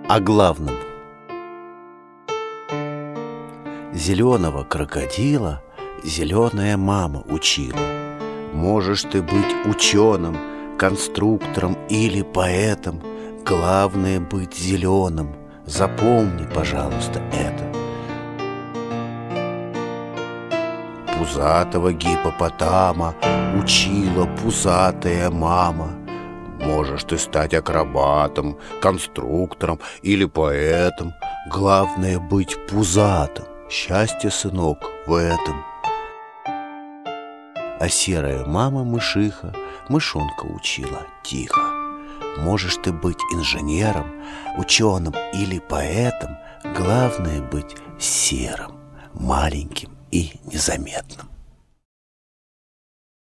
О главном. Зеленого крокодила зеленая мама учила. Можешь ты быть ученым, конструктором или поэтом, главное быть зеленым. Запомни, пожалуйста, это. Пузатого гиппопотама учила пузатая мама. Можешь ты стать акробатом, конструктором или поэтом, главное быть пузатым. Счастье, сынок, в этом. А серая мама-мышиха мышонка учила тихо. Можешь ты быть инженером, ученым или поэтом, главное быть серым, маленьким и незаметным.